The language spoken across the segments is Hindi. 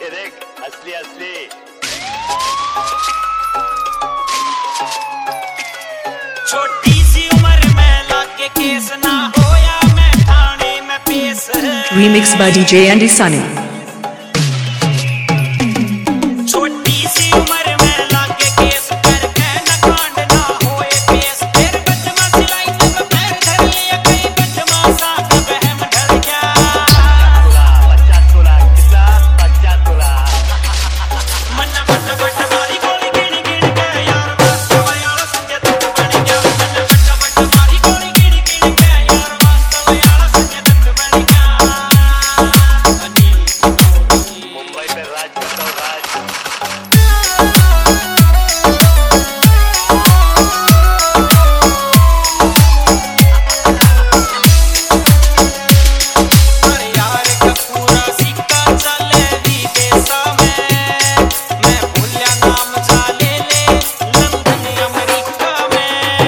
देख असली असली। छोटी सी उम्र में लाके केस ना होया मैं थाने में पेश। Remixed by DJ Andy Sunny। छोटी सी उम्र में लाके केस करके न कांड ना होए पेश। फिर बचमा सिलाई जब पैर धर लिया कहीं बचमा सा का बहम ढल गया। बच्चा तुला कितना बच्चा तुला। मन्ना बट्टा बट्टा मारी गोली गिन गिन के यार वास्तव यार संजय दत्त बन गया। मन्ना बट्टा बट्टा मारी गोली गिन गिन के यार वास्तव यार संजय दत्त बन गया। मुंबई पे राज बताओ राज। अरे यार का पूरा सिक्का चले विदेशा में। मैं भूलिया नाम चाले ले लंदन अमेरिका में।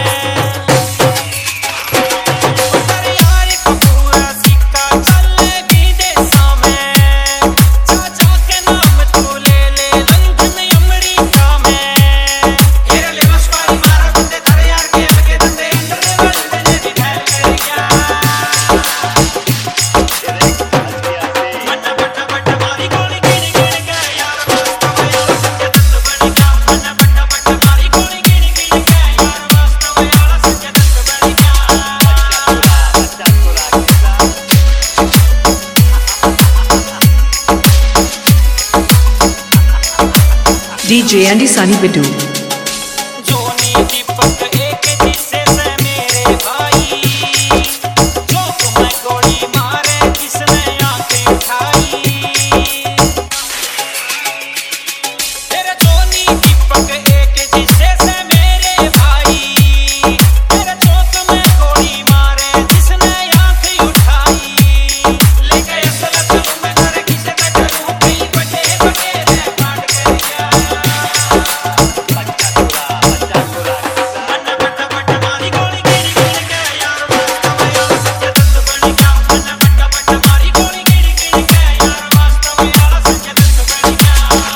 अरे यार का पूरा सिक्का चले विदेशा में। जा जा के नाम तू ले ले लंदन अमेरिका में। हेरे ले मशवारी मारा बंदे धरे यार के लगे धंधे अंदर बंदे ने भी फैल कर गया। मन्ना बट्टा बट्टा मारी गोली गिन गिन के यार वास्तव यार संजय दत्त बन गया। मन्ना बट्टा बट्टा मारी गोली गिन गिन के यार वास्तव यार संजय दत्त बन गया। बच्चा तुला कितना। DJ Andy Sunny Bidu। जोनी दीपक एक जिससे से मेरे भाई। जो तुम्हें गोली मारे जिसने आंखें उठाई। तेरे जोनी दीपक एक जिससे से मेरे भाई। तेरे जो तुम्हें गोली मारे जिसने आंखें उठाई। लेके असलत तुम्हें घर किसे बैठा हूँ कहीं बटे बटे रे काट कर गया। बच्चा तुला कितना। मन्ना बट्टा बट्टा मारी गोली गिन गिन के यार वास्तव यार संजय दत्त बन गया। मन्ना बट्टा बट्टा मारी गोली गिन गिन के यार वास्तव यार संजय दत्त बन गया।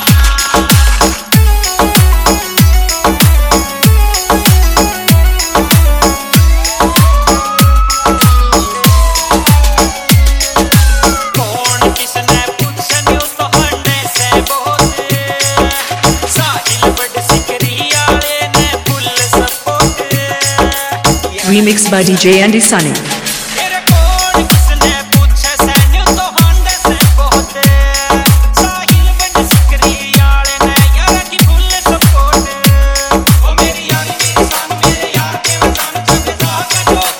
कौन किसने पूछा न्यू तो हंडे से बहुत। साहिल बड़ सिकरी आले ने full support. Remixed by DJ Andy Sunny। तेरे कौन किसने पूछा सैन्यू तो हंडे से बहुत। साहिल बड़ सिकरी आले ने यार की फुल सपोर्ट। ओ मेरी यारी मेरी शान मेरे यार के वतन जग जा का जो